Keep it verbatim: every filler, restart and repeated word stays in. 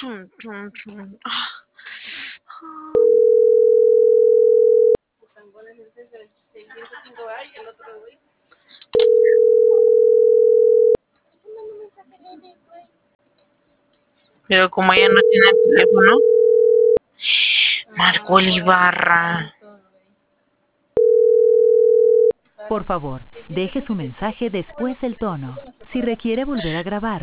Chum, chum, chum. Ah. Pero como ella no tiene el teléfono, marcó el Ibarra. Por favor, deje su mensaje después del tono. Si requiere volver a grabar,